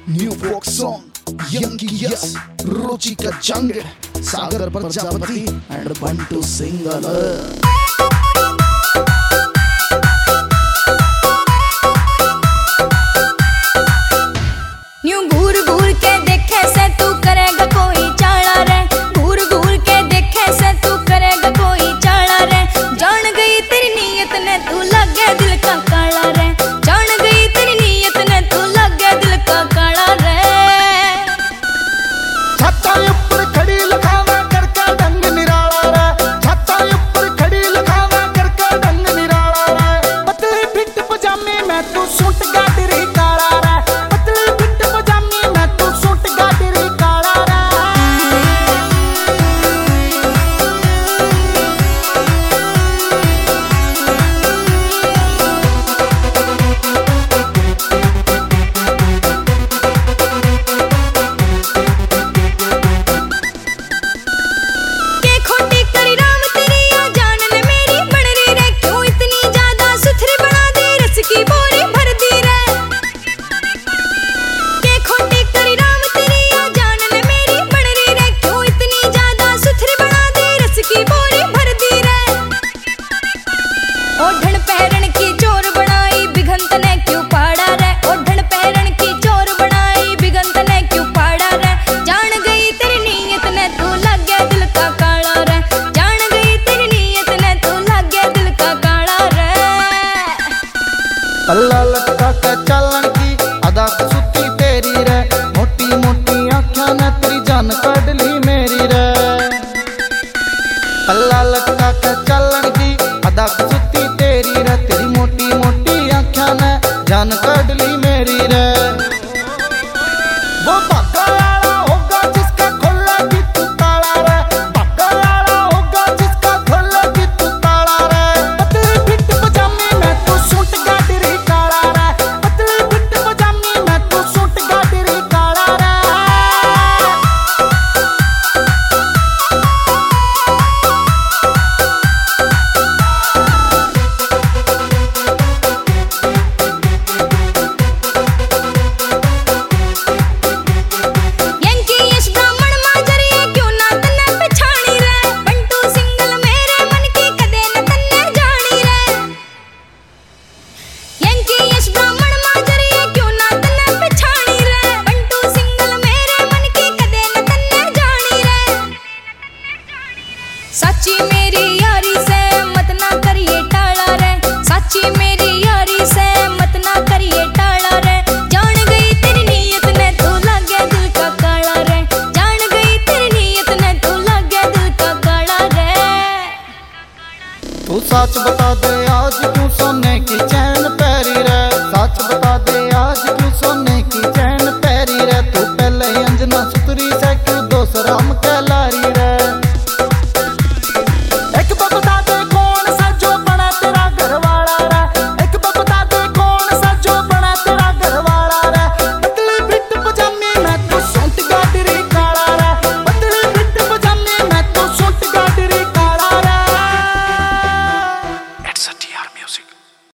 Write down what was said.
New folk song यंकी यस रुचि का जंग Sagar Prajapati and Bantu single. New घूर घूर के देखे से तू करेगा कोई चाला रे, घूर घूर के देखे से तू करेगा कोई चाला रे। जान गई तेरी नीयत ने तू लग गया दिल का काला रे, जान गई तेरी नीयत ने तू लग गया दिल का काला रे। छत्ता ऊपर खड़ी लखावा करके ढंग निराला रे, छत्ता ऊपर खड़ी लखावा करके ढंग निराला रे। पतली फिट पजामे में तू सूट गाडरी काला रे, पतली फिट पजामे में तू सूट गाडरी काला रे। ओढ़न पहरन की चोर बनाई बिगंत ने क्यों पाड़ा रे, ओढ़न पहरन की चोर बनाई बिगंत ने क्यों पाड़ा रे। जान गई तेरी नीयत ने तू लग गया दिल का काला रे, जान गई तेरी नीयत ने तू लग गया दिल का काला रे। कल्ला लटका के चलन की अदा सुती तेरी रे, मोटी मोटी आँखों ने तेरी जान काढ़ ली मेरी रे। कल्ला लटका के चलन की अदा सुती तेरी रे, तेरी मोटी मोटी आँखों ने जान काढ़ ली मेरी रे। वो भागा वाला होगा जिसका खोला कि तू ताला रे, भागा वाला होगा जिसका खोला कि तू ताला रे। पतली फिट पजामे में तू सूट गाडरी काला रे, पतली फिट पजामे में तू सूट गाडरी काला रे। साची मेरी यारी से मत ना करिए टाला रे, साची मेरी यारी से मत ना करिए टाला रे। जान गई तेरी नीयत ने तू लग गया दिल का काला रे, जान गई तेरी नीयत ने तू लग गया दिल का काला रे। तू सच बता दे आज क्यों सोने की चैन पहरी रे, सच बता दे